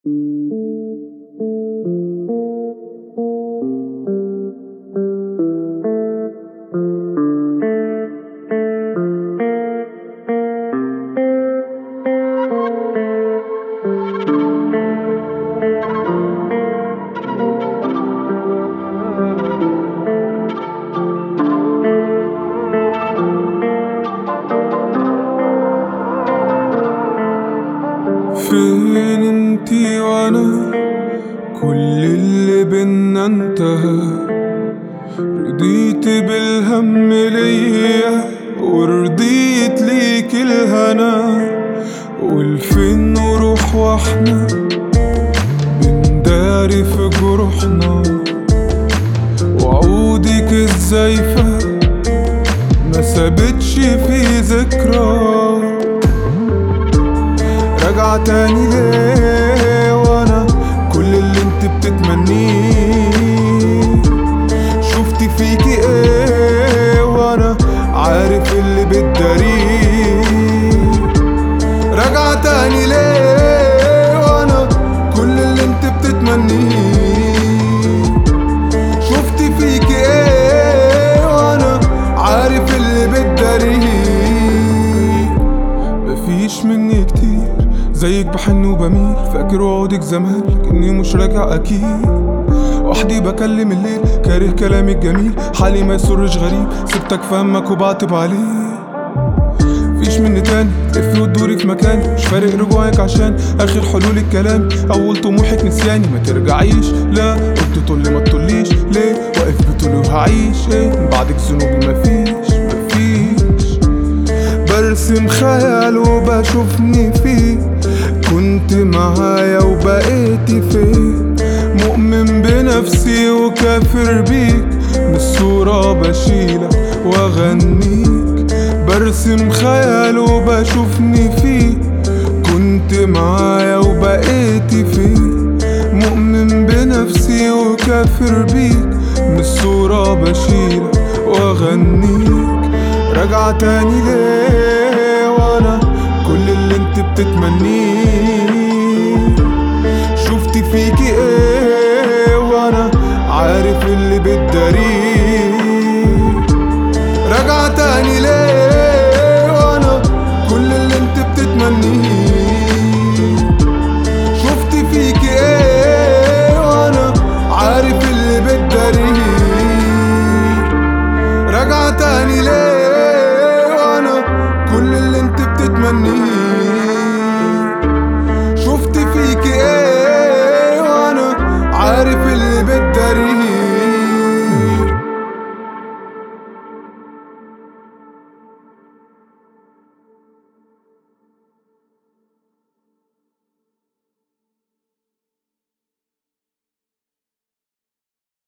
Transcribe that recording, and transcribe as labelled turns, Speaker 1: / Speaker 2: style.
Speaker 1: فين انتي وانا كل اللي بينا انتهى؟ رضيت بالهم ليا ورضيت ليك الهنا، والفين نروح واحنا بنداري في جروحنا، وعودك الزايفة ما سابتش في ذكرى. راجعة تاني ليه وانا كل اللي انت بتتمنيه؟ شفتي فيكي ايه وانا عارف اللي بتداريه؟ راجعة تاني ليه وانا كل اللي انت بتتمنيه؟ شفتي فيكي ايه وانا عارف اللي بتداريه؟ مفيش مني كتير زيك بحن وبميل، فاكر وعودك زمان لكني مش راجع اكيد. وحدي بكلم الليل كاره كلامك جميل، حالي ما يسرش غريب، سبتك فهمك وبعتب عليه. مفيش مني تاني تلفي وتدوري في مكاني، مش فارق رجوعك عشان اخر حلول الكلام. اول طموحك نسياني ما ترجعيش، لا قلت تقولي ما تطوليش ليه، واقف بتقولي وهعيش ايه من بعدك؟ ذنوبي مفيش برسم خيال وبشوفني فيه، كنت معايا وبقيتي فين؟ مؤمن بنفسي وكافر بيك، من الصورة بشيلك واغنيك. برسم خيال وبشوفني فيه، كنت معايا وبقيتي فين؟ مؤمن بنفسي وكافر بيك، من الصورة بشيلك واغنيك. راجعة تاني ليه وانا كل اللي انت بتتمنيه؟